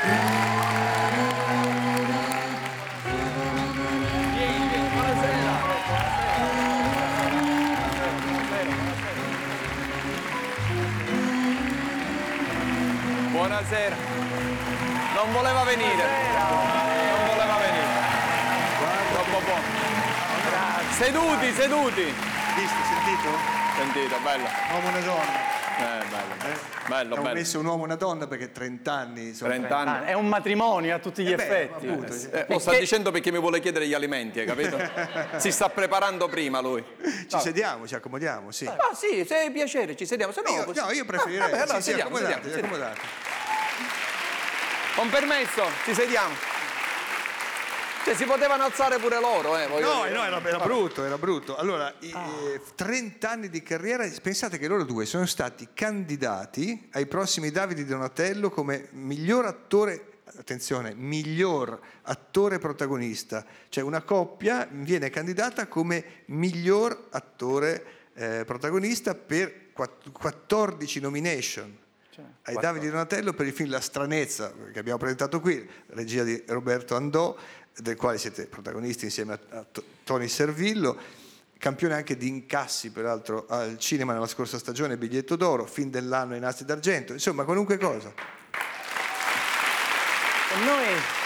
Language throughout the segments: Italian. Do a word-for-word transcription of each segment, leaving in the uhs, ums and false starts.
Buonasera. Non voleva venire. Non voleva venire. Troppo buono. Seduti, seduti. Visto, sentito? Sentito, bello. Un uomo e una donna. Eh, bello. Eh? Bello, Abbiamo bello. messo un uomo e una donna perché trenta anni. Sono trenta anni. È un matrimonio a tutti gli Eh beh, effetti. appunto. Eh, lo sta dicendo perché mi vuole chiedere gli alimenti, hai capito? Si sta preparando prima lui. Ci sediamo, ci accomodiamo, sì. Ah sì, se è piacere, ci sediamo. Se no, Io, così- no, io preferirei. Ah, vabbè, allora sì, sì, sediamo, accomodate, sediamo, sediamo. accomodate. Con permesso, ci sediamo. Cioè, si potevano alzare pure loro, eh, voglio No, dire. no, era, era brutto, era brutto. Allora, i- eh, trenta anni di carriera, pensate che loro due sono stati candidati ai prossimi Davide di Donatello come miglior attore, attenzione, miglior attore protagonista. Cioè una coppia viene candidata come miglior attore eh, protagonista per quatt- quattordici nomination. Ai Davide di Donatello per il film La stranezza, che abbiamo presentato qui, regia di Roberto Andò, del quale siete protagonisti insieme a, a T- Tony Servillo, campione anche di incassi peraltro al cinema nella scorsa stagione, Biglietto d'oro, film dell'anno ai Nastri d'Argento, insomma qualunque cosa. E noi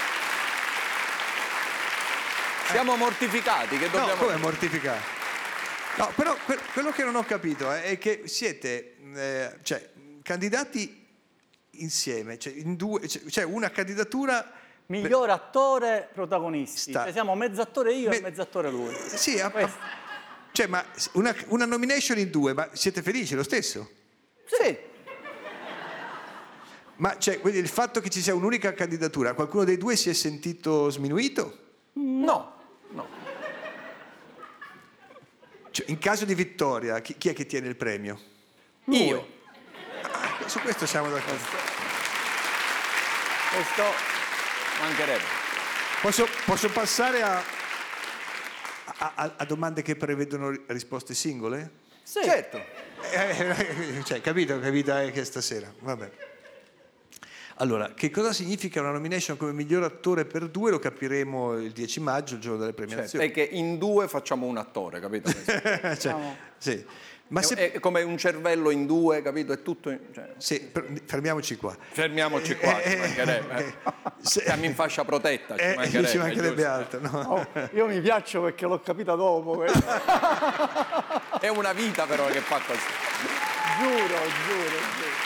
Siamo mortificati, che dobbiamo... No, come mortificati? No, però que- quello che non ho capito eh, è che siete eh, cioè, candidati insieme, cioè, in due, cioè, cioè una candidatura... miglior attore protagonisti. Sta- Cioè, siamo mezzattore io Me- e mezzattore lui. Sì, a- Questo. cioè, ma una, una nomination in due, ma siete felici lo stesso? Sì. Ma cioè, quindi il fatto che ci sia un'unica candidatura, qualcuno dei due si è sentito sminuito? No, no. Cioè, in caso di vittoria, chi, chi è che tiene il premio? Io. Ah, su questo siamo d'accordo. Questo mancherebbe. Posso, posso passare a, a- a- a domande che prevedono ri- risposte singole? Sì. Certo. Eh, cioè, capito che vita è che stasera? Vabbè. Allora, che cosa significa una nomination come miglior attore per due? Lo capiremo il dieci maggio, il giorno delle premiazioni. Perché in due facciamo un attore, capito? Cioè, sì. Ma se... È, è come un cervello in due, capito? È tutto... in- cioè, sì, per- fermiamoci qua. fermiamoci qua, ci Eh, mancherebbe. eh, eh. se- Siamo in fascia protetta, ci Eh, mancherebbe. ci mancherebbe giusto? altro, no? Oh, io mi piaccio perché l'ho capita dopo. questo. È una vita però che fa così. Giuro, giuro, giuro.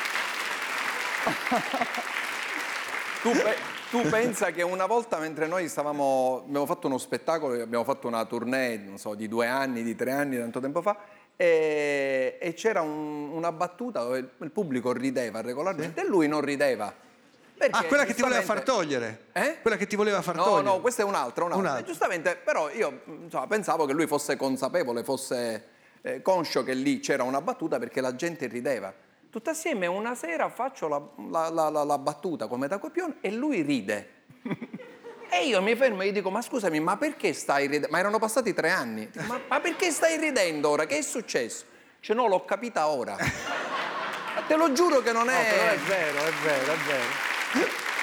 Tu, pe- tu pensa che una volta mentre noi stavamo, abbiamo fatto uno spettacolo, abbiamo fatto una tournée, non so, di due anni, di tre anni, tanto tempo fa, e, e c'era un- una battuta dove il, il pubblico rideva regolarmente e lui non rideva. Perché, Ah, quella che ti voleva far giustamente- togliere? Eh? Quella che ti voleva far No, togliere? no, questa è un'altra, un'altra. Un'altra. E giustamente, però io insomma, pensavo che lui fosse consapevole, fosse eh, conscio che lì c'era una battuta perché la gente rideva. Tutto assieme una sera faccio la, la- la- la- la battuta come da copione e lui ride. E io mi fermo e gli dico, ma scusami, ma perché stai ridendo? Ma erano passati tre anni. Dico, ma, ma perché stai ridendo ora? Che è successo? Cioè, no, l'ho capita ora. Ma te lo giuro che non No, è... però è vero, è vero, è vero.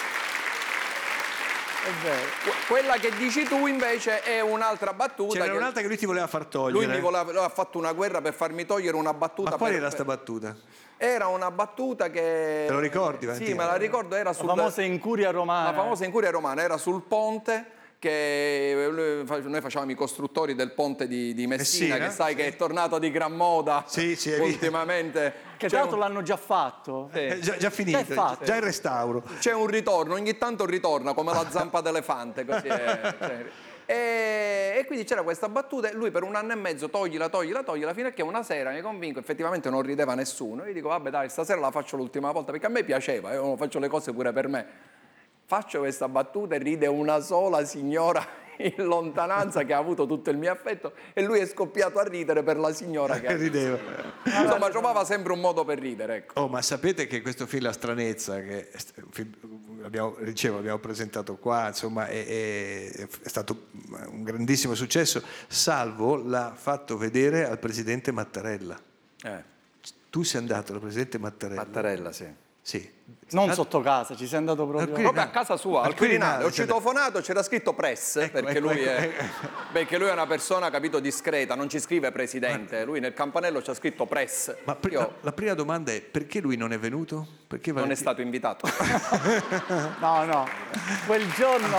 È vero. Que- Quella che dici tu invece è un'altra battuta. C'era che un'altra che lui ti voleva far lui togliere. mi voleva, lui ha fatto una guerra per farmi togliere una battuta. Ma qual per- era sta per- battuta? Era una battuta che... Te lo ricordi, Sì, Valentino? me la ricordo, era La sul... famosa incuria romana. La famosa incuria romana, era sul ponte che noi facevamo i costruttori del ponte di, di Messina, Messina, che sai sì. che è tornato di gran moda Sì, sì, è vero. ultimamente. Che C'è tra l'altro un- l'hanno già fatto. sì. È già, già finito, Già è fatto. già il restauro. C'è un ritorno, ogni tanto ritorna come la zampa d'elefante, così è, cioè. E, e quindi c'era questa battuta e lui per un anno e mezzo toglila, toglila, toglila, fino a che una sera mi convinco, effettivamente non rideva nessuno. Io dico, vabbè dai, stasera la faccio l'ultima volta, perché a me piaceva, io faccio le cose pure per me. Faccio questa battuta e ride una sola signora in lontananza che ha avuto tutto il mio affetto e lui è scoppiato a ridere per la signora che ha... Rideva. Insomma, trovava sempre un modo per ridere, ecco. Oh, ma sapete che questo film La stranezza, che è st- un film- abbiamo, dicevo, abbiamo presentato qua, insomma, è, è- è stato un grandissimo successo. Salvo l'ha fatto vedere al presidente Mattarella. Eh, Tu sei andato al presidente Mattarella. Mattarella, sì. Sì. Non sotto casa, ci sei andato proprio... Qui- Proprio a casa sua, al Al Quirinale, Quirinale. Ho cioè- citofonato, c'era scritto press, Ecco, perché, ecco, lui ecco, è, ecco. perché lui è una persona, capito, discreta, non ci scrive presidente. Lui nel campanello c'ha scritto press. Ma pri- Io- la, la prima domanda è perché lui non è venuto? Perché non è Valentino- stato invitato. No, no, quel giorno,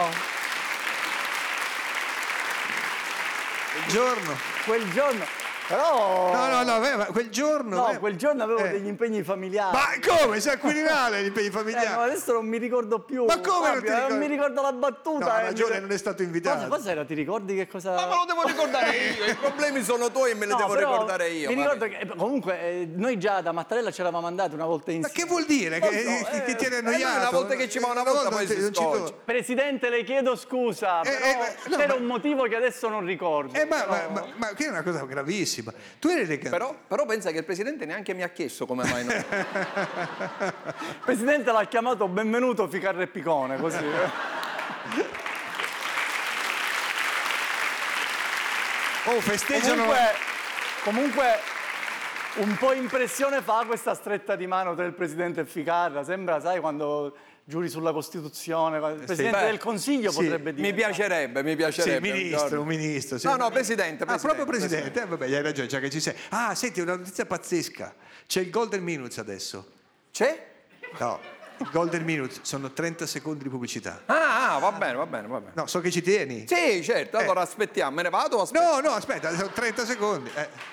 Il giorno. quel giorno, però... No, no, no, beh, ma quel giorno. No, beh, quel giorno avevo eh. degli impegni familiari. Ma come? Sei al Quirinale, gli impegni Eh, no, familiari? adesso non mi ricordo più. Ma come non ti Fabio, ricordi? mi ricordo la battuta. No, ha eh, ragione, mi- non è stato invitato. Cosa, cos'era? Ti ricordi che cosa... Ma me lo devo ricordare io, i problemi sono tuoi e me li No, devo però ricordare io. Mi ma- ricordo che eh, comunque eh, noi già da Mattarella ce l'avevamo mandato una volta Ma insieme. che vuol dire? Non Che, so, che- che eh, ti eri eh, lui annoiato? una volta che ci va una volta, poi non ti- si non ci scoccia. torna. Presidente, le chiedo scusa, Eh, però eh, ma- no, c'era ma- un motivo che adesso non ricordo. Eh, ma, però- ma, ma, ma che è una cosa gravissima. Tu eri elegante. Però, però pensa che il presidente neanche mi ha chiesto come mai non... Il Presidente l'ha chiamato benvenuto Ficarra e Picone, così. Oh, festeggiano. comunque, comunque un po' impressione fa questa stretta di mano tra il Presidente e Ficarra. Sembra, sai, quando giuri sulla Costituzione, il Presidente Beh, del Consiglio sì, potrebbe dire. Mi piacerebbe, mi Sì, piacerebbe. un ministro, giorno. un ministro. sì. No, no, presidente, Ah, presidente, proprio presidente. Eh, vabbè, hai ragione, già che ci sei. Ah, senti, una notizia pazzesca. C'è il Golden Minutes adesso. C'è? No, il Golden Minutes sono trenta secondi di pubblicità. Ah, ah, va bene, va bene, va bene. No, so che ci tieni. Sì, certo, allora aspettiamo, me ne vado o aspetto? No, no, aspetta, sono trenta secondi. Eh.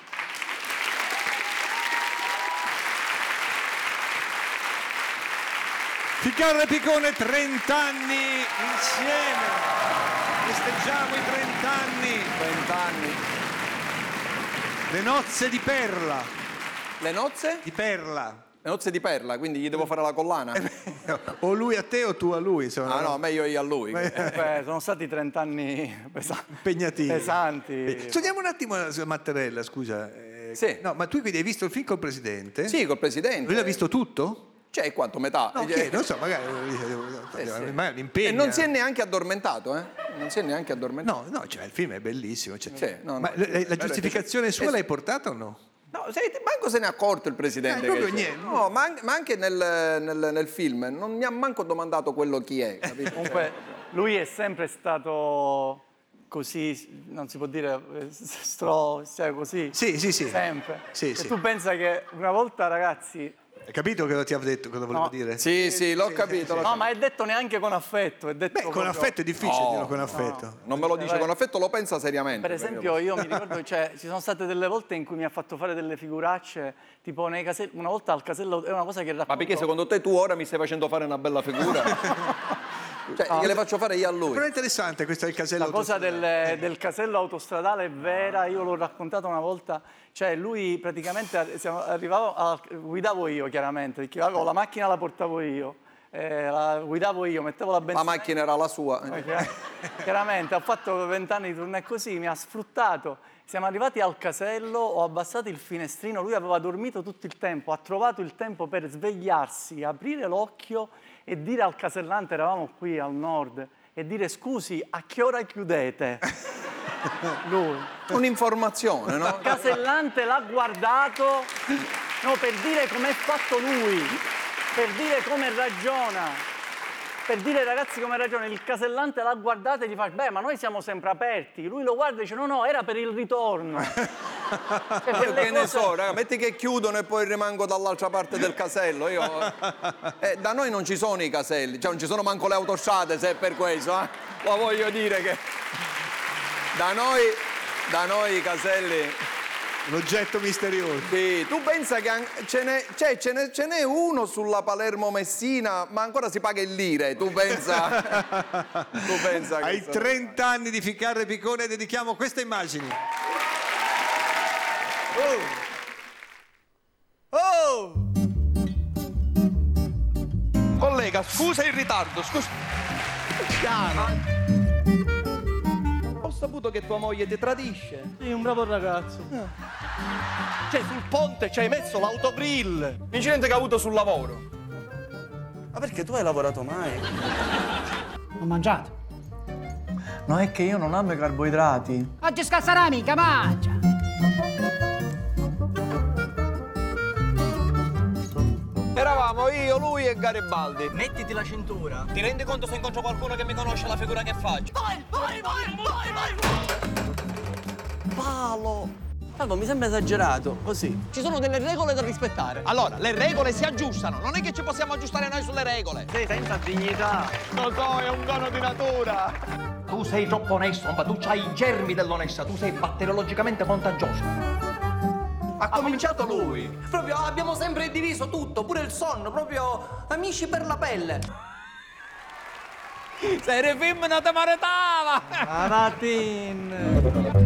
Ficarra e Picone, trenta anni insieme. Festeggiamo i trenta anni. vent'anni. Le nozze di perla. Le nozze? Di perla. Le nozze di perla, quindi gli devo fare la collana? O lui a te o tu a lui. Insomma, Ah no, meglio io a lui. Beh, sono stati trenta anni pesa- impegnativi. pesanti. Torniamo un attimo su Mattarella, scusa. Eh, Sì. No, ma tu quindi hai visto il film col presidente? Sì, col presidente. Lui l'ha visto tutto? Cioè, quanto? Metà? No, Eh, chiedo, non so, magari, eh, sì. magari l'impegno. E non si è neanche addormentato, eh? Non si è neanche addormentato. No, no, cioè, il film è bellissimo. cioè. Sì, no, no. Ma la, la Vero, giustificazione sua eh, l'hai portata o no? No, senti, manco se ne è accorto il presidente. Eh, proprio che c'è. niente. No, ma, an- ma anche nel, nel- nel film non mi ha manco domandato quello chi è, capito? Comunque lui è sempre stato così, non si può dire, eh, stro, cioè così. Sì, sì, sì. Sempre. Sì, e sì. tu pensa che una volta, ragazzi, Hai capito cosa ti avevo detto, cosa volevo No. dire? Sì, sì, l'ho capito. l'ho no, ma è detto neanche con affetto, è detto Beh, con proprio- affetto è difficile No, dirlo con affetto. Non me lo dice vai. con affetto, lo pensa seriamente. Per esempio, io mi ricordo, cioè, ci sono state delle volte in cui mi ha fatto fare delle figuracce, tipo nei caselli, una volta al casello, è una cosa che racconto. Ma perché secondo te tu ora mi stai facendo fare una bella figura? Cioè, gliele faccio fare io a lui. Però è interessante, questo è il casello La cosa autostradale. del, del casello autostradale è vera, io l'ho raccontata una volta, cioè lui praticamente siamo, arrivavo, a, guidavo io chiaramente, perché avevo la macchina la portavo io, eh, la guidavo io, mettevo la La benzina. macchina era la sua. Eh, chiar- Chiaramente, ho fatto vent'anni di tournée così, mi ha sfruttato. Siamo arrivati al casello, ho abbassato il finestrino, lui aveva dormito tutto il tempo, ha trovato il tempo per svegliarsi, aprire l'occhio e dire al casellante, eravamo qui al nord, e dire scusi, a che ora chiudete? Lui. Un'informazione, no? Il casellante l'ha guardato, no, per dire com'è fatto lui, per dire come ragiona. Per dire ai ragazzi come ragiona, il casellante l'ha guardato e gli fa, beh, ma noi siamo sempre aperti. Lui lo guarda e dice, no, no, era per il ritorno. Cioè, per Io le che ne cose- so, raga, metti che chiudono e poi rimango dall'altra parte del casello. Io, eh, da noi non ci sono i caselli, cioè non ci sono manco le autostrade, se è per questo, eh. Lo voglio dire che da noi, da noi i caselli. Un oggetto misterioso. Sì, tu pensa che an- ce n'è, cioè, ce n'è, ce n'è uno sulla Palermo-Messina, ma ancora si paga in lire, tu pensa? tu pensa che Ai sono- trenta anni di Ficarra e Picone dedichiamo queste immagini. Oh! Collega, scusa il ritardo, scusa. Piano. Ho saputo che tua moglie ti tradisce. Sì, un bravo ragazzo. Cioè, sul ponte ci hai messo l'autogrill. Incidente che ha avuto sul lavoro. Ma perché tu hai lavorato mai? Ho mangiato. No, è che io non amo i carboidrati. Oggi scasserà mica, mangia. Eravamo io, io, lui e Garibaldi. Mettiti la cintura. Ti rendi conto se incontro qualcuno che mi conosce la figura che faccio? Vai, vai, vai, vai, vai! Palo! Salvo, mi sembra esagerato, così. Ci sono delle regole da rispettare. Allora, le regole si aggiustano, non è che ci possiamo aggiustare noi sulle regole. Sei senza dignità. Lo so, è un dono di natura. Tu sei troppo onesto, ma tu c'hai i germi dell'onesta, tu sei batteriologicamente contagioso. Ha cominciato lui. Proprio abbiamo sempre diviso tutto, pure il sonno, proprio amici per la pelle. Sei film non te maritava. Maratin.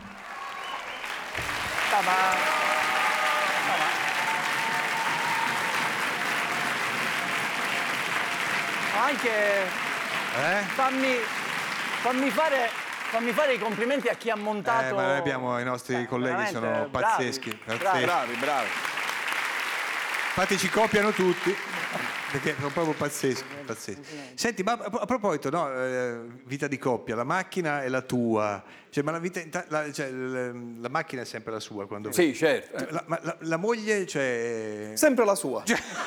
Anche Eh? fammi, fammi, fare, fammi fare i complimenti a chi ha montato. Eh, ma noi abbiamo i nostri Eh, colleghi, sono veramente, pazzeschi. bravi, pazzeschi. Bravi, bravi. Infatti ci copiano tutti, perché sono proprio pazzeschi. pazzeschi. Senti, ma a a proposito, no, eh, vita di coppia, la macchina è la tua, cioè, ma la, vita, la, cioè, la, la macchina è sempre la sua? Quando... Sì, certo. La, ma la, la moglie, cioè... Sempre la sua.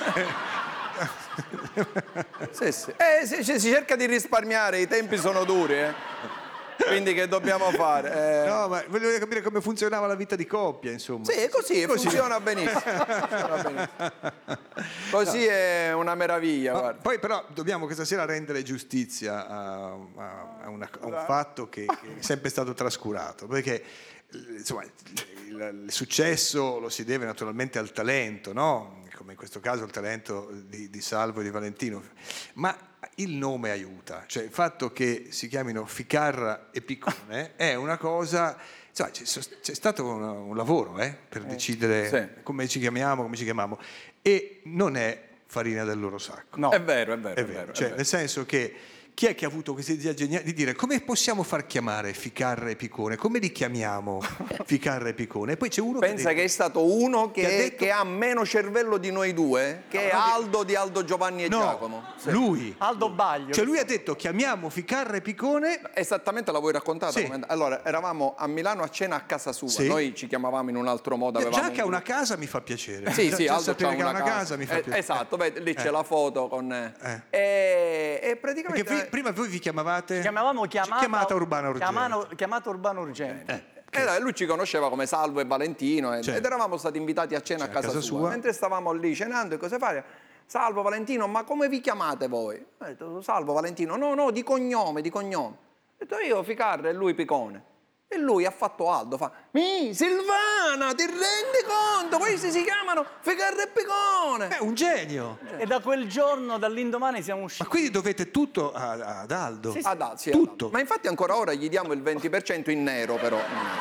Sì, sì. Eh, si, si cerca di risparmiare, i tempi sono duri, eh. Quindi che dobbiamo fare? Eh... No, ma volevo capire come funzionava la vita di coppia, insomma. Sì, è così, funziona benissimo. Funziona benissimo. Così è una meraviglia, Ma guarda. poi però dobbiamo questa sera rendere giustizia a, a- a una- a un fatto che, che è sempre stato trascurato, perché eh, insomma, il, il successo lo si deve naturalmente al talento, no? Come in questo caso il talento di, di Salvo e di Valentino, ma il nome aiuta, cioè il fatto che si chiamino Ficarra e Piccone è una cosa, insomma, c'è, c'è stato un, un lavoro eh, per decidere sì. come ci chiamiamo, come ci chiamiamo, e non è farina del loro sacco. No. È vero, è vero. È vero, cioè, è nel senso che chi è che ha avuto questa idea geniale di dire come possiamo far chiamare Ficarra e Piccone? Come li chiamiamo Ficarra e Piccone? E poi c'è uno Pensa che, che è stato uno che, che ha detto- che ha meno cervello di noi due, che è Aldo di Aldo Giovanni e no, Giacomo. Sì. lui. Aldo Baglio. Cioè lui ha detto chiamiamo Ficarra e Piccone. Esattamente, la vuoi raccontare? Sì. Allora, eravamo a Milano a cena a casa sua, Sì. noi ci chiamavamo in un altro modo. avevamo Già che ha un una gruppo. casa mi fa piacere. Sì, Già- sì, già Aldo sapere c'ha che ha una, una casa mi fa Eh, piacere. Esatto, vedi, lì c'è Eh. la foto con... Eh. E, e praticamente... Perché pri- prima voi vi chiamavate Chiamavamo chiamata, chiamata urbana urgente. chiamano- chiamata urbana urgente. E lui ci conosceva come Salvo e Valentino e- Certo. ed eravamo stati invitati a cena Cioè, a casa, sua. sua. Mentre stavamo lì cenando e cose fare, Salvo, Valentino, ma come vi chiamate voi? Ho detto, Salvo, Valentino, no, no, di cognome, di cognome. Ho detto io Ficarra e lui Piccone. E lui ha fatto Aldo, fa, mi, Silvana, ti rendi conto? Questi si chiamano Ficarra e Piccone. È un genio. E da quel giorno, dall'indomani, siamo Ma usciti. quindi dovete tutto a- ad Aldo. Ah, da, sì, tutto. Ma infatti ancora ora gli diamo il venti per cento in nero, però.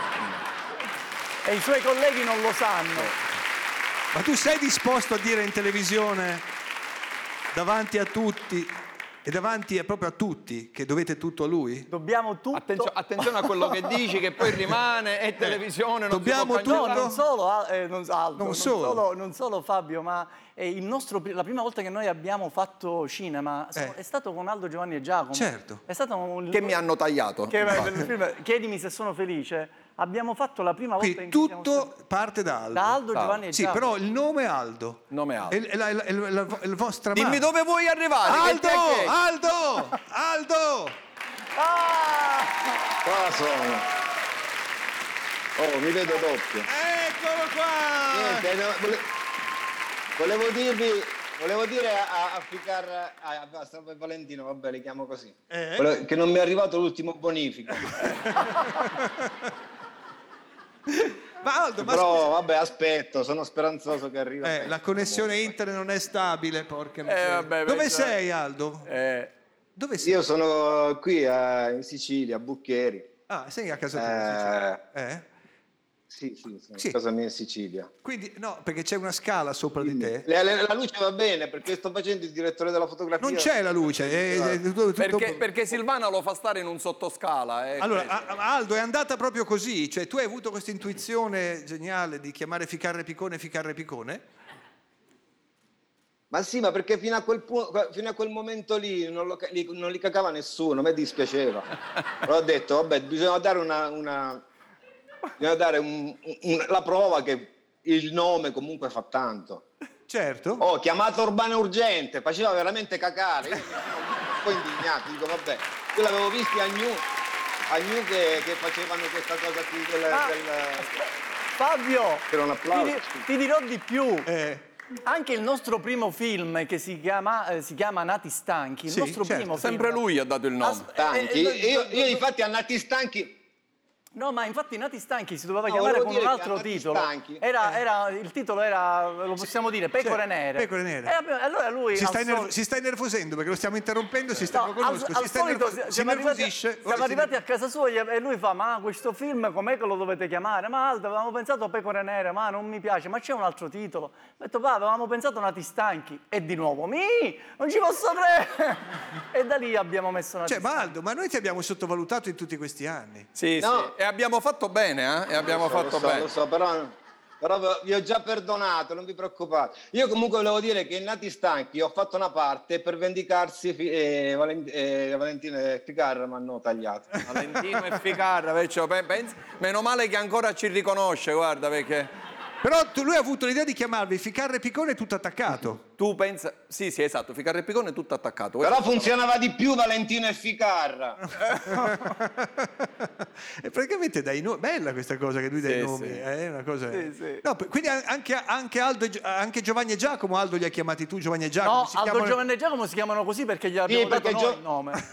E i suoi colleghi non lo sanno. Ma tu sei disposto a dire in televisione davanti a tutti e davanti a- proprio a tutti che dovete tutto a lui? Dobbiamo tutto. Attenzio- attenzione a quello che dici, che poi rimane, è televisione, non Dobbiamo si può No, cancellare. non solo, Al- eh, non, Aldo, Non non solo. solo, non solo Fabio, ma è il nostro, pri- la prima volta che noi abbiamo fatto cinema sono- Eh. è stato con Aldo, Giovanni e Giacomo. Certo. È stato un Che mi hanno tagliato. che- infatti. il film, Chiedimi se sono felice. Abbiamo fatto la prima volta Qui in cui siamo tutto stati- parte da Aldo. da Aldo, Giovanni e Sì, Giacomo. però il nome è Aldo. Nome è Aldo. È, è la, è la- è la- è la- è la vostra Dimmi mano. dove vuoi arrivare. che Aldo! te che- Aldo! Aldo! Ah! Qua sono. Oh, mi vedo doppio. Eccolo qua! Niente, no, vole- volevo dirvi, volevo dire a, a Ficarra, a, a Salvo e Valentino, vabbè, li chiamo così, Eh? Volevo- che non mi è arrivato l'ultimo bonifico. Ma Aldo, ma Però vabbè, aspetto, sono speranzoso che arrivi. Eh, la connessione internet non è stabile, porca miseria. Eh, vabbè, Dove pensa- sei, Aldo? Eh, Dove sei? Io sono qui a- in Sicilia, a Buccheri. Ah, sei a casa tua? Eh, Eh? sì, sì, sono Sì. a casa mia in Sicilia. Quindi, no, perché c'è una scala sopra di te. La, la- la luce va bene perché sto facendo il direttore della fotografia. Non c'è la luce. è- è- tutto- tutto- perché, perché Silvana lo fa stare in un sottoscala. eh, Allora, questo. a- a- Aldo, è andata proprio così? Cioè, tu hai avuto questa intuizione geniale di chiamare Ficarra Piccone Ficarra Piccone? Ma sì, ma perché fino a quel, pu- fino a quel momento lì non, lo ca- li, non li cacava nessuno, a me dispiaceva. Però ho detto, vabbè, bisogna dare una, una bisogna dare un- un- la prova che il nome comunque fa tanto. Certo. Oh, chiamata urbana urgente, faceva veramente cacare. Io mi sono un po' indignato, dico vabbè, io l'avevo visti a New, a New che, che facevano questa cosa qui del... Ah, del... Fabio, C'era un applauso. ti, di- ti dirò di più. Eh, Anche il nostro primo film, che si chiama, eh, si chiama Nati Stanchi, il Sì, nostro certo. primo Sempre film. lui ha dato il nome. As- eh, Stanchi. eh, Io, eh, io infatti a Nati Stanchi... No, ma infatti Nati Stanchi si doveva No, chiamare volevo con dire un che altro Nati titolo. Stanchi- Era, era, il titolo era, lo possiamo dire, Pecore Sì, Nere. Pecore Nere. E abbiamo- allora lui si, al sta sol- innerv- si sta innervosendo perché lo stiamo interrompendo, si sta, No, lo al, conosco, al si sta solito innervo- si siamo arrivati, innervosisce. Ora siamo si arrivati a casa sua e lui fa: ma questo film com'è che lo dovete chiamare? Ma Aldo, avevamo pensato a Pecore Nere, ma non mi piace, ma c'è un altro titolo. Ho detto: pa, avevamo pensato a Nati Stanchi. E di nuovo, mi, non ci posso credere. E da lì abbiamo messo Nati Cioè, Stanchi. ma Aldo, ma noi ti abbiamo sottovalutato in tutti questi anni. Sì, No. sì. E abbiamo fatto bene, eh? E abbiamo Lo so, fatto lo so, bene. lo so, però, però vi ho già perdonato, non vi preoccupate. Io comunque volevo dire che in Nati Stanchi ho fatto una parte per vendicarsi fi- eh, Valent- eh, Valentina e Ficarra mi hanno tagliato. Valentino e Ficarra, perciò, pe- pensa- meno male che ancora ci riconosce, guarda, perché Però tu- lui ha avuto l'idea di chiamarvi Ficarra e Piccone tutto attaccato. tu pensa... Sì, sì, esatto, Ficarra e Picone è tutto attaccato. Però Questo- funzionava di più Valentino e Ficarra. E praticamente dai nomi. Bella questa cosa che lui dà i Sì, nomi. sì. È una cosa. Sì, sì. No, p- quindi anche, anche Aldo e Gio- anche Giovanni e Giacomo, Aldo li ha chiamati tu, Giovanni e Giacomo. No, si Aldo chiamano- Giovanni e Giacomo si chiamano così perché gli abbiamo dato perché noi Gio- il nome.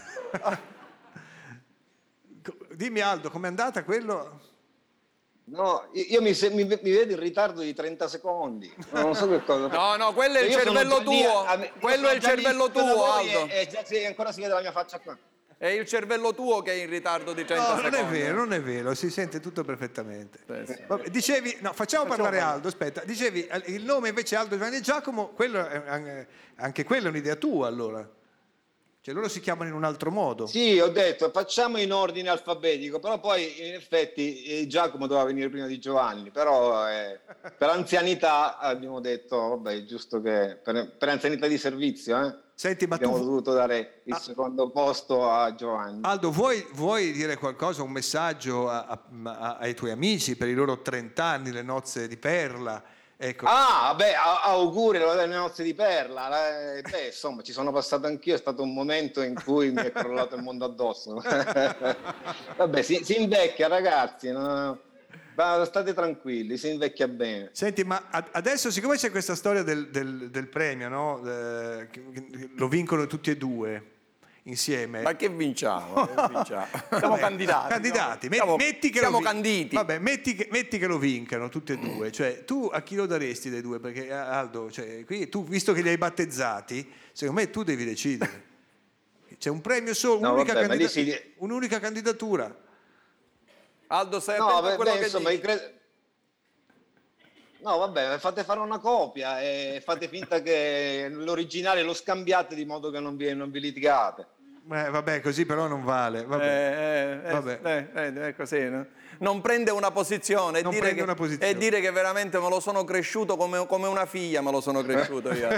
Dimmi Aldo, com'è andata quello? No, io io mi, se- mi, mi vedo in ritardo di trenta secondi. Non so che cosa. No, no, quello è il Io sono cervello già lì tuo. a- a- io Quello sono è il già lì cervello da tuo, voi Aldo. E, e già sì, ancora si vede la mia faccia qua. È il cervello tuo che è in ritardo di trenta No, non secondi. è vero, non è vero, si sente tutto perfettamente. Sì, sì. Vabbè, dicevi, no, facciamo parlare Aldo, aspetta. Dicevi, eh, il nome invece Aldo Giovanni e Giacomo, quello è, anche- anche quella è un'idea tua allora. Cioè loro si chiamano in un altro modo. Sì, ho detto facciamo in ordine alfabetico, però poi in effetti eh, Giacomo doveva venire prima di Giovanni, però eh, per anzianità abbiamo detto, vabbè, è giusto che per, per anzianità di servizio, eh, Senti, ma abbiamo tu, dovuto dare il Ah. secondo posto a Giovanni. Aldo, vuoi, vuoi dire qualcosa, un messaggio a- a- a- ai tuoi amici per i loro trent'anni, le nozze di perla? Ecco. Ah, beh, a- auguri alle nozze di perla. Eh, beh, insomma, ci sono passato anch'io, è stato un momento in cui mi è crollato il mondo addosso. Vabbè, si, si invecchia, ragazzi, no? Ma state tranquilli, si invecchia bene. Senti, ma ad- adesso siccome c'è questa storia del, del- del premio, no? Eh, che- che lo vincono tutti e due insieme. Ma che vinciamo? Che vinciamo? Siamo candidati. Candidati, me- Siamo- metti che siamo lo vi- canditi. Vabbè, metti che, metti che lo vincano tutti e due. Cioè, tu a chi lo daresti dei due? Perché eh, Aldo, cioè, qui, tu visto che li hai battezzati, secondo me tu devi decidere. C'è un premio solo, No, un'unica, vabbè, ma lì candida- si- un'unica candidatura. Aldo, sei No, attento a beh, quello beh, che insomma, dici. io credo- No, vabbè, fate fare una copia e fate finta che l'originale lo scambiate di modo che non vi, non vi litigate. Eh, vabbè, così però non vale. Vabbè. Eh, eh, Vabbè. eh, eh, è così, no? Non prende una posizione, e Non dire, prende che, una posizione. e dire che veramente me lo sono cresciuto come, come una figlia, me lo sono cresciuto io.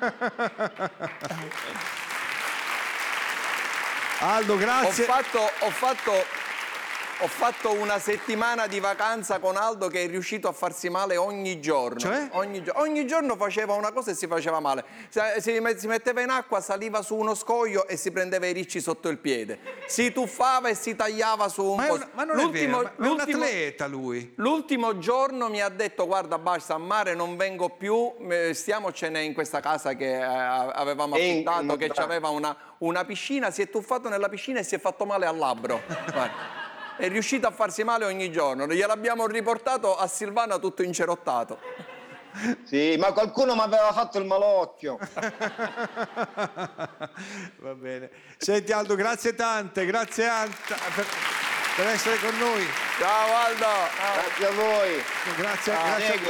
Aldo, Ho grazie. fatto, ho, fatto, ho fatto una settimana di vacanza con Aldo che è riuscito a farsi male ogni giorno. Cioè? Ogni, gio- ogni giorno faceva una cosa e si faceva male. Si, si met- si metteva in acqua, saliva su uno scoglio e si prendeva i ricci sotto il piede. Si tuffava e si tagliava su un Ma, è po'. una- ma non è vero, ma- ma è un l'ultimo- atleta lui. L'ultimo giorno mi ha detto: guarda, basta, a mare non vengo più, eh, stiamocene in questa casa che eh, avevamo E in- affittato, in- che aveva una, una piscina, si è tuffato nella piscina e si è fatto male al labbro. Guarda. È riuscito a farsi male ogni giorno. Gliel'abbiamo riportato a Silvana tutto incerottato. Sì, ma qualcuno mi aveva fatto il malocchio. Va bene. Senti Aldo, grazie tante, grazie Anta per, per essere con noi. Ciao Aldo! Grazie a voi. Grazie, Ah, grazie. prego.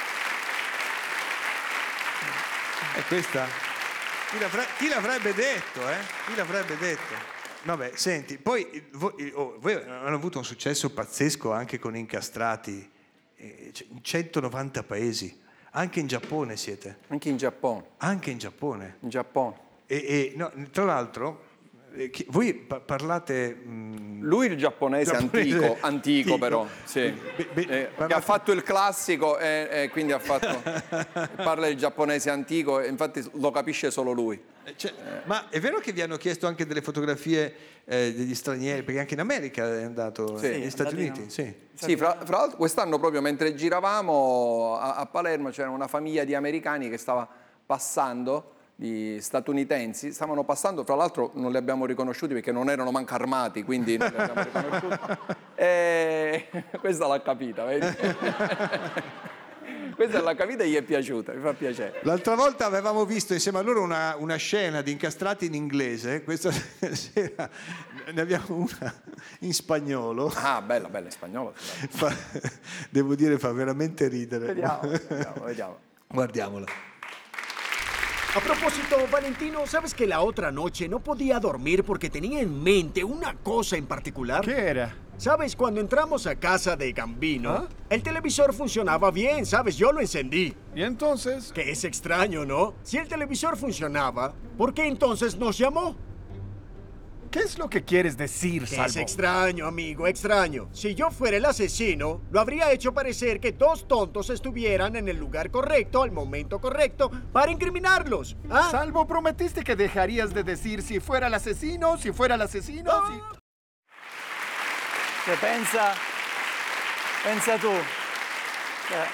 E questa? Chi, l'avre- chi l'avrebbe detto, eh? Chi l'avrebbe detto? Vabbè, senti, poi eh, voi, oh, voi hanno avuto un successo pazzesco anche con Incastrati, eh, cioè, in centonovanta paesi, anche in Giappone siete, Anche in Giappone. anche in Giappone. In Giappone. E, e, no, tra l'altro, eh, chi- voi pa- parlate... mh, Lui il giapponese, Giapponese antico, antico antico. però, sì. Be- be- Eh, che parlate- ha fatto il classico e, e quindi ha fatto, parla il giapponese antico e infatti lo capisce solo lui. eh, cioè, ma è vero che vi hanno chiesto anche delle fotografie eh, degli stranieri, perché anche in America è andato, Sì, negli è Stati andato in- Uniti? Sì. Sì, fra, fra l'altro quest'anno proprio mentre giravamo a, a Palermo c'era una famiglia di americani che stava passando, di statunitensi, stavano passando, fra l'altro non li abbiamo riconosciuti perché non erano manco armati, quindi non li abbiamo riconosciuti. E questa l'ha capita, vedi? Questa l'ha capita e gli è piaciuta, mi fa piacere. L'altra volta avevamo visto insieme a loro una, una scena di incastrati in inglese, questa sera ne abbiamo una in spagnolo. Ah, bella, bella, in spagnolo. Sì, Fa- devo dire, fa veramente ridere. vediamo, vediamo, vediamo. Guardiamola. A propósito, Valentino, ¿sabes que la otra noche no podía dormir porque tenía en mente una cosa en particular? ¿Qué era? ¿Sabes? Cuando entramos a casa de Gambino, el televisor funcionaba bien, ¿sabes? Yo lo encendí. ¿Y entonces? Que es extraño, ¿no? Si el televisor funcionaba, ¿por qué entonces nos llamó? ¿Qué es lo que quieres decir, Que Salvo? es extraño, amigo, extraño. Si yo fuera el asesino, lo habría hecho parecer que dos tontos estuvieran en el lugar correcto, al momento correcto, para incriminarlos. ¿Ah? Salvo, prometiste que dejarías de decir si fuera el asesino, si fuera el asesino, si... Cioè, pensa, pensa tu. Cioè,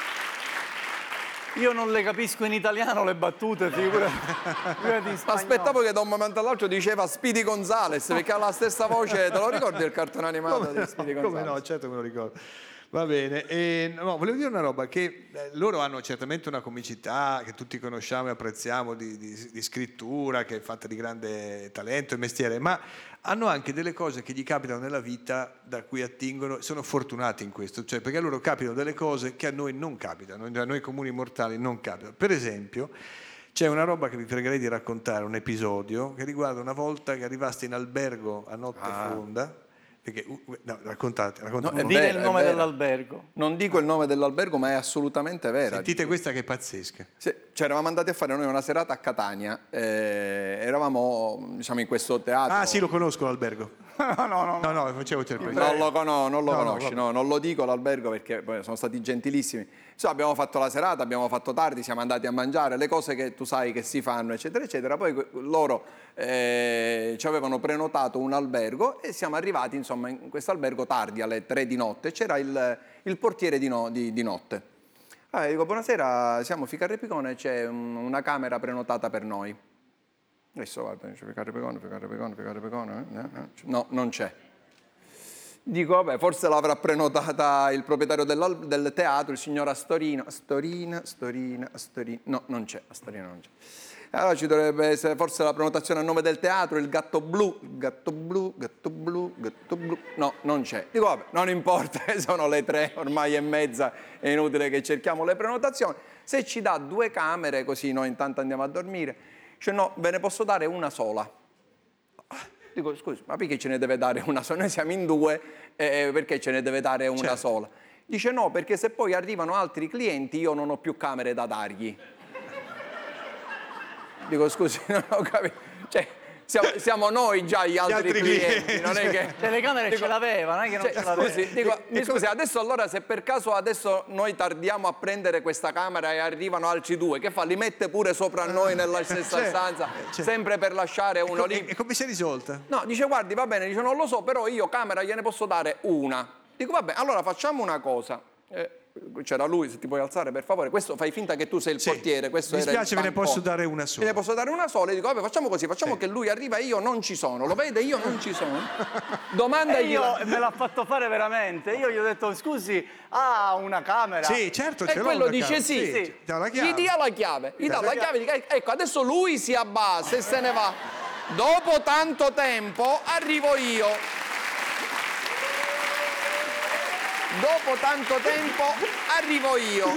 io non le capisco in italiano le battute, figurati figurati in spagnolo. Aspettavo che da un momento all'altro diceva Speedy Gonzales perché ha la stessa voce, te lo ricordi il cartone animato di Speedy Come Gonzales? no, certo me lo ricordo. Va bene, e, no, volevo dire una roba, che eh, loro hanno certamente una comicità che tutti conosciamo e apprezziamo di, di- di scrittura, che è fatta di grande talento e mestiere, ma hanno anche delle cose che gli capitano nella vita da cui attingono, sono fortunati in questo, cioè perché a loro capitano delle cose che a noi non capitano, a noi comuni mortali non capitano. Per esempio, c'è una roba che vi pregherei di raccontare, un episodio che riguarda una volta che arrivaste in albergo a notte fonda, perché uh, no, raccontate, raccontate. No, è Dite vero, il è nome vero. dell'albergo. Non dico il nome dell'albergo, ma è assolutamente vera. Sentite questa che è pazzesca. Sì, ci eravamo andati a fare noi una serata a Catania, eh, eravamo diciamo in questo teatro. Ah sì, lo conosco l'albergo. No, no, no. No, no, facevo certo. Non lo, cono- non lo No, no, conosci, vabbè. no, non lo dico l'albergo perché poi sono stati gentilissimi. Insomma, abbiamo fatto la serata, abbiamo fatto tardi, siamo andati a mangiare, le cose che tu sai che si fanno, eccetera, eccetera. Poi que- loro eh, ci avevano prenotato un albergo e siamo arrivati, insomma, in questo albergo tardi, alle tre di notte. C'era il, il portiere di, no- di- di notte. Allora, dico, buonasera, siamo Ficarre Picone, c'è un- una camera prenotata per noi. Adesso guarda, c'è Ficarre Picone, Ficarre Picone, Ficarre Picone, eh? Eh, eh. No, non c'è. Dico, vabbè, forse l'avrà prenotata il proprietario dell'al- del teatro, il signor Astorino. Astorina, Astorina, Astorina. No, non c'è, Astorino non c'è. Allora ci dovrebbe essere forse la prenotazione a nome del teatro, il gatto blu, il gatto blu, gatto blu, gatto blu. No, non c'è. Dico, vabbè, non importa, sono le tre ormai e mezza, è inutile che cerchiamo le prenotazioni. Se ci dà due camere, così noi intanto andiamo a dormire. Dice, no, ve ne posso dare una sola. Dico, scusi, ma perché ce ne deve dare una sola? Noi siamo in due, eh, perché ce ne deve dare una Certo. sola? Dice, no, perché se poi arrivano altri clienti io non ho più camere da dargli. Dico, scusi, non ho capito. Cioè, siamo, siamo noi già gli altri, altri clienti, clienti. non è che... Cioè, le camere Dico, ce l'aveva, non è che non cioè, ce l'aveva. scusi, dico, E- mi e scusi, adesso allora se per caso adesso noi tardiamo a prendere questa camera e arrivano altri due, che fa? Li mette pure sopra noi nella stessa Certo, stanza, certo. sempre per lasciare uno Co- lì. e, e come si è risolta? No, dice, guardi, va bene, dice, non lo so, però io camera gliene posso dare una. Dico, vabbè, allora facciamo una cosa. Eh, c'era lui, se ti puoi alzare per favore. Questo fai finta che tu sei il Sì. portiere. Questo Mi era spiace, il ve ne bancone. posso dare una sola. Ve ne posso dare una sola. E dico, vabbè, facciamo così, facciamo Sì. che lui arriva e io non ci sono. Lo vede, io non ci sono. Domanda E io io. me l'ha fatto fare veramente. Io gli ho detto, scusi, ha una camera? Sì, certo, E ce l'ho quello una dice chiave. sì. Sì, ti dà la chiave. Gli dia la chiave. Gli dà dà la la chiave. dica, ecco, adesso lui si abbassa e se ne va. Dopo tanto tempo arrivo io. Dopo tanto tempo arrivo io.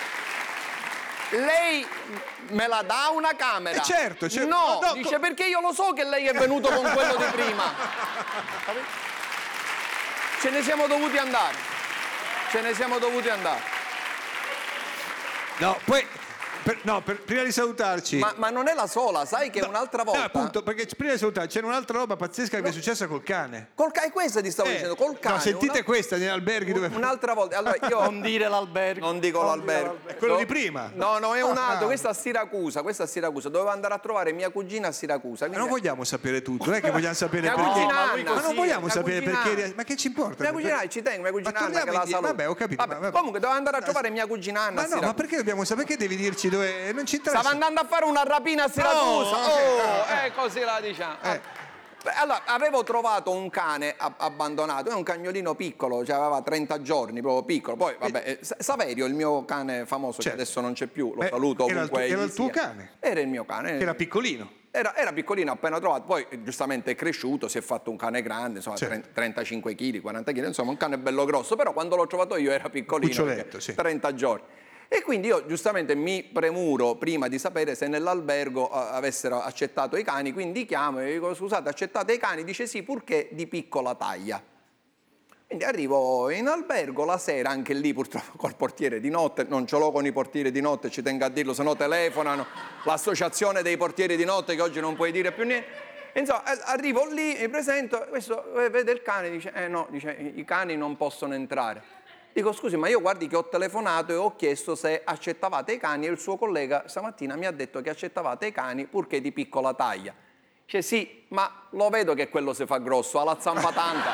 Lei me la dà una camera? Eh, certo, certo. No, No, no, dice co- perché io lo so che lei è venuto con quello di prima. Capito? Ce ne siamo dovuti andare. Ce ne siamo dovuti andare. No, poi per, no, per, prima di salutarci. Ma, ma non è la sola, sai che No, un'altra volta... No, appunto, perché prima di salutarci c'era un'altra roba pazzesca che mi è successa col cane. Col cane, questa ti stavo Eh, dicendo, col cane. No, sentite una- questa negli alberghi dove... Un'altra volta, allora io... Non dire l'albergo. Non dico Non l'albergo. dire l'albergo. Quello No, di prima. No, no, è un altro, Ah. questa a Siracusa, questa a Siracusa. Dovevo andare a trovare mia cugina a Siracusa. Ma quindi- non vogliamo sapere tutto, non è che vogliamo sapere Mia perché. cugina ma, Anna. ma non vogliamo Mia sapere cugina perché. Anna. Ma che ci importa? Mia cugina, ci tengo, mia cugina Ma Anna che torniamo la indietro. saluto. Vabbè, ho capito. Vabbè, ma- vabbè. Comunque devo andare a trovare mia cugina Anna Ma a no, Siracusa. ma perché dobbiamo sapere? Perché devi dirci dove. Non ci interessa. Stava andando a fare una rapina a Siracusa. Oh, Oh, ok. eh, così la diciamo. Eh. Beh, Allora, avevo trovato un cane ab- abbandonato, è un cagnolino piccolo, cioè aveva trenta giorni, proprio piccolo. Poi, vabbè, eh, Sa- Saverio, il mio cane famoso, Certo. che adesso non c'è più, lo Beh, saluto era il tuo- ovunque. era egli il tuo sia. cane? Era il mio cane. Era piccolino. Era, era piccolino, appena trovato, poi eh, giustamente è cresciuto, si è fatto un cane grande, insomma, Certo. trenta trentacinque chili, quaranta chili, insomma, un cane bello grosso, però quando l'ho trovato io era piccolino, Cuccioletto, perché sì. trenta giorni. E quindi io giustamente mi premuro prima di sapere se nell'albergo eh, avessero accettato i cani, quindi chiamo e dico scusate, accettate i cani? Dice sì, purché di piccola taglia. Quindi arrivo in albergo la sera, anche lì purtroppo col portiere di notte, non ce l'ho con i portieri di notte, ci tengo a dirlo, se no telefonano, l'associazione dei portieri di notte che oggi non puoi dire più niente. Insomma, eh, arrivo lì, mi presento, questo eh, vede il cane, dice, eh no, dice, i cani non possono entrare. Dico, scusi, ma io guardi che ho telefonato e ho chiesto se accettavate i cani e il suo collega stamattina mi ha detto che accettavate i cani purché di piccola taglia. Dice, sì, ma lo vedo che quello si fa grosso, ha la zampa tanta.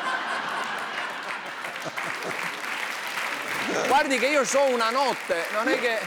Guardi che io ho una notte, non è che...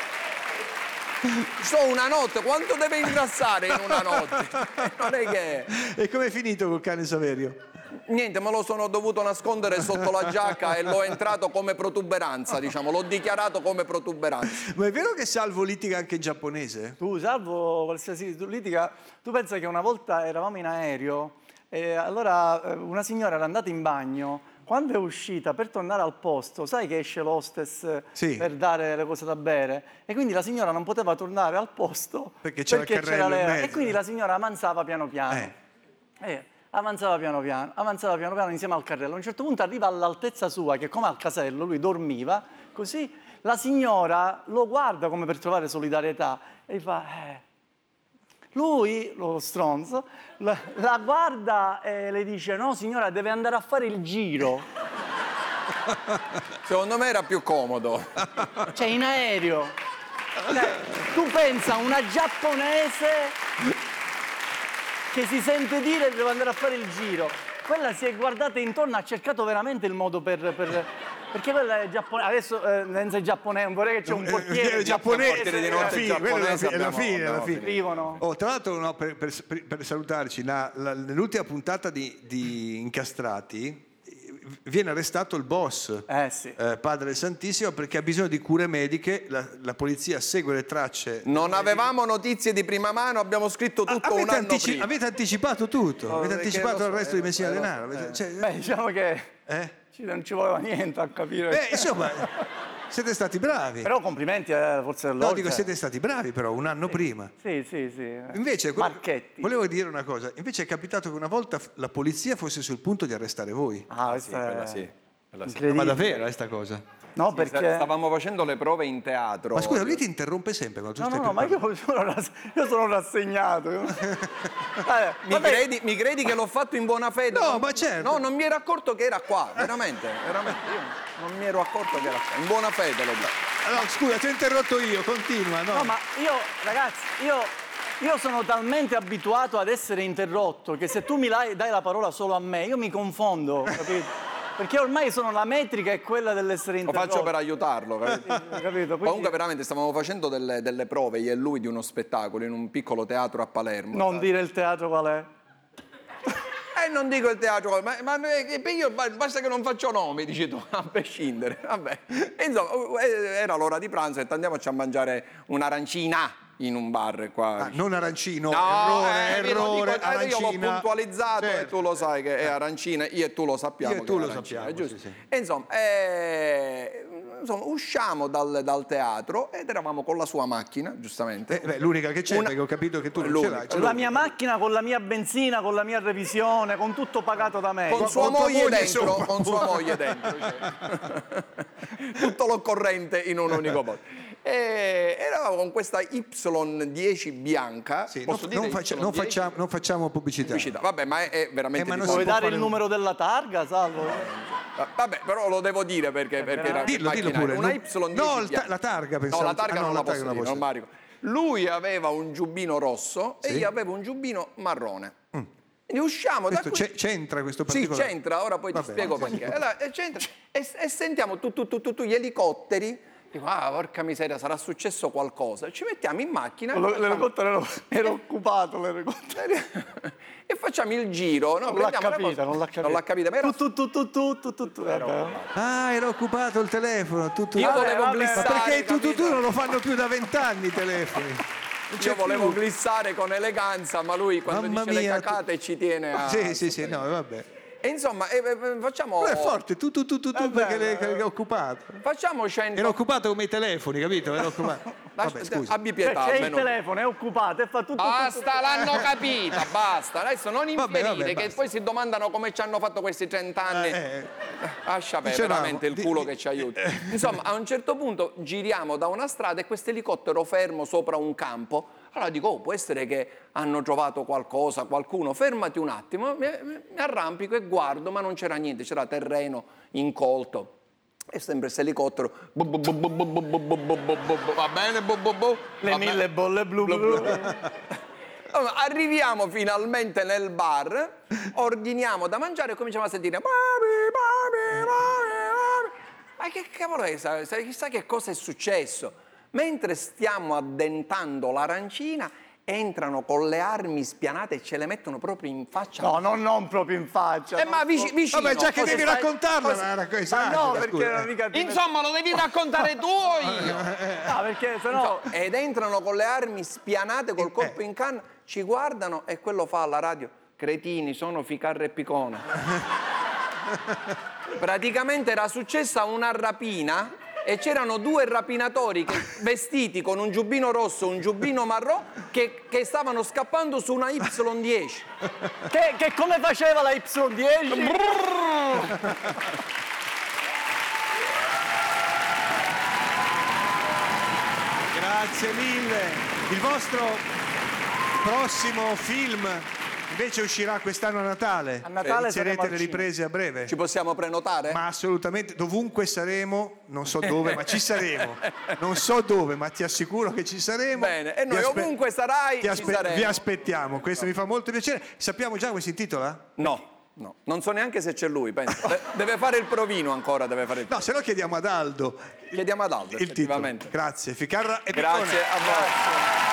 Sto una notte, quanto deve ingrassare in una notte? Non è che... E com'è finito col cane Saverio? Niente, me lo sono dovuto nascondere sotto la giacca e l'ho entrato come protuberanza, diciamo, l'ho dichiarato come protuberanza. Ma è vero che Salvo litiga anche in giapponese? Tu, salvo qualsiasi tu litiga, tu pensa che una volta eravamo in aereo e allora eh, una signora era andata in bagno, quando è uscita per tornare al posto, sai che esce l'hostess Sì. per dare le cose da bere e quindi la signora non poteva tornare al posto Perché c'era il carrello in l'era- mezzo. e quindi la signora avanzava piano piano. Eh. Eh, avanzava piano piano, avanzava piano piano insieme al carrello. A un certo punto arriva all'altezza sua, che come al casello, lui dormiva, così la signora lo guarda come per trovare solidarietà e gli fa... Eh. Lui, lo stronzo, la, la guarda e le dice no signora, deve andare a fare il giro. Secondo me era più comodo. Cioè in aereo. Cioè, tu pensa a una giapponese che si sente dire che deve andare a fare il giro. Quella si è guardata intorno, ha cercato veramente il modo per... per perché quella è giapponese, adesso eh, senza giapponese, vorrei che c'è un portiere Eh, giapponese, portiere di è la notte fine, quella è la giapponese fine, è la abbiamo- fine, è la abbiamo fine. scrivono. Oh, tra l'altro, no, per, per- per salutarci, la- la- nell'ultima puntata di, di Incastrati eh, viene arrestato il boss, Eh sì. eh, Padre Santissimo, perché ha bisogno di cure mediche, la, la polizia segue le tracce. Non avevamo notizie di prima mano, abbiamo scritto Ah, tutto avete, un anno antici- prima. avete anticipato tutto, No, avete perché anticipato lo so, l'arresto di eh, Messina eh, lo Denaro. so, avete- cioè, Beh, diciamo che eh? ci- non ci voleva niente a capire. Beh, insomma, siete stati bravi. Però complimenti alle forze No, dell'ordine. dico, siete stati bravi però, un anno prima. Sì, sì, sì. Invece, quello- Marchetti. volevo dire una cosa, invece è capitato che una volta f- la polizia fosse sul punto di arrestare voi. Ah, questa è quella sì, quella sì. incredibile. Ma davvero, è sta cosa? No, Sì, perché... stavamo facendo le prove in teatro. Ma scusa, lui ti interrompe sempre quando tu No, stai no, no, per ma io parlare. sono, rass- io sono rassegnato. Vabbè, Mi vabbè, credi, mi credi che l'ho fatto in buona fede? No, Non- ma certo. No, non mi ero accorto che era qua, veramente, veramente. Io non mi ero accorto che era qua. In buona fede lo dico. Allora, scusa, ti ho interrotto io, continua, no? No, ma io, ragazzi, io, io sono talmente abituato ad essere interrotto che se tu mi dai, dai la parola solo a me, io mi confondo, capito? Perché ormai sono la metrica è quella dell'essere Lo interrotto. faccio per aiutarlo, capito? Capito? Quindi- Comunque veramente stavamo facendo delle, delle prove, io e lui, di uno spettacolo in un piccolo teatro a Palermo. Non dire il teatro qual è. E non dico il teatro, ma, ma eh, io basta che non faccio nomi, dici tu, a prescindere. Vabbè. E insomma, eh, era l'ora di pranzo e ho detto andiamoci a mangiare un'arancina in un bar qua. Ah, non arancino, No, errore, eh, io lo errore, dico, eh, io l'ho arancina. puntualizzato e Certo. tu lo sai che è arancina, io e tu lo sappiamo. Io e che tu è lo arancina, sappiamo, giusto? sì, sì. E insomma, eh, insomma, usciamo dal, dal teatro ed eravamo con la sua macchina, giustamente. Eh, beh, l'unica che c'è, Una- perché ho capito che tu non ce L'unica. l'hai. ce La l'hai. mia macchina con la mia benzina, con la mia revisione, con tutto pagato da me. Con Con- sua con tua moglie moglie dentro, sopra. con sua moglie dentro. Cioè. Tutto l'occorrente in un unico posto. E eravamo con questa Y dieci bianca. Sì, Posso non, dire non faccia- non Y dieci? facciamo, non facciamo pubblicità. Pubblicità. Vabbè, ma è, è veramente Eh, ma non difficile. Vuoi può dare fare- il numero della targa, Salvo? Vabbè, però lo devo dire perché, perché era Dillo, dillo macchinario. pure. Una Non- Y dieci no, il ta- bianca. la targa, No, pensavo. la targa Ah, no, non la la targa posso non la dire, non posso Marico. Lui aveva un giubbino rosso Sì. e io avevo un giubbino marrone. Quindi usciamo Questo da qui. c'è- c'entra questo Sì, particolare? c'entra, ora poi Va ti bene, spiego sì, perché. sì. Allora, e, c'entra, e, e sentiamo tu, tu, tu, tu, tu, gli elicotteri. Dico, ah, porca miseria, sarà successo qualcosa. Ci mettiamo in macchina e facciamo- L'elicottero era, era occupato, l'elicottero. e facciamo il giro. No? Non l'ha Prendiamo la capita, cosa- non l'ha capita. Non l'ha capita, ma era- Tu, tu, tu, tu, tu, tu, tu. Vabbè. Ah, era occupato il telefono. Tu, tu. Io Vabbè, volevo vabbè, glissare, ma perché tu, tu, tu capito? non lo fanno più da vent'anni i telefoni? Non c'è Io volevo più. glissare con eleganza, ma lui quando Mamma dice mia, le cacate ci tiene a... Sì, sì, sì, no, vabbè. E insomma, eh, eh, facciamo... Però è forte, tu, tu, tu, tu, tu Eh, perché beh, l'è- che è occupato. Facciamo cento... Era occupato come i telefoni, capito? Era occupato. Vabbè, Lascia- scusa. Abbi Cioè, pietà, c'è il almeno. telefono, è occupato e fa tutto. Basta, l'hanno capita, basta. Adesso non Vabbè, infierire, vabbè, che basta. poi si domandano come ci hanno fatto questi trent'anni. Eh, Lascia perdere, dicevamo, veramente il di- culo di- che ci aiuta. Insomma, a un certo punto giriamo da una strada e questo elicottero fermo sopra un campo. Allora dico, oh, può essere che hanno trovato qualcosa, qualcuno, fermati un attimo. Mi, mi arrampico e guardo, ma non c'era niente, c'era terreno incolto. E sempre questo elicottero, bu, bu, bu, bu, bu, bu, bu, bu, bu, bu, bu, va bene, bu, bu, bu, Le va mille bene. bolle blu blu. Allora, arriviamo finalmente nel bar, ordiniamo da mangiare e cominciamo a sentire "Mami, mami, mami, mami". Ma che cavolo è? Sa- sa- Chissà che cosa è successo. Mentre stiamo addentando l'arancina, entrano con le armi spianate e ce le mettono proprio in faccia. No, no, non proprio in faccia. Eh, no. ma vici- vicino. Vabbè, già che Cosa devi stai- raccontarla, cosa- ma racco- Ma esagera, no, perché scusa. non mica... Insomma, lo devi raccontare tu o io? No, perché sennò... Ed entrano con le armi spianate, col colpo in canna, ci guardano e quello fa alla radio: cretini, sono Ficarra e Picona. Praticamente era successa una rapina e c'erano due rapinatori che, vestiti con un giubbino rosso, un giubbino marrò, che, che stavano scappando su una Y dieci. Che, che come faceva la Y dieci? Grazie mille. Il vostro prossimo film invece uscirà quest'anno a Natale. A Natale saremo Inizierete al le cinema. riprese a breve. Ci possiamo prenotare? Ma assolutamente, dovunque saremo, non so dove, ma ci saremo. Non so dove, ma ti assicuro che ci saremo. Bene, e noi Vi aspe- ovunque sarai ti ci aspe- saremo. Vi aspettiamo, questo mi fa molto piacere. Sappiamo già come si intitola? No, no, non so neanche se c'è lui, penso. De- deve fare il provino ancora, deve fare il No, se no chiediamo ad Aldo Chiediamo ad Aldo, il titolo. effettivamente. Grazie, Ficarra e Piccone. Grazie a voi.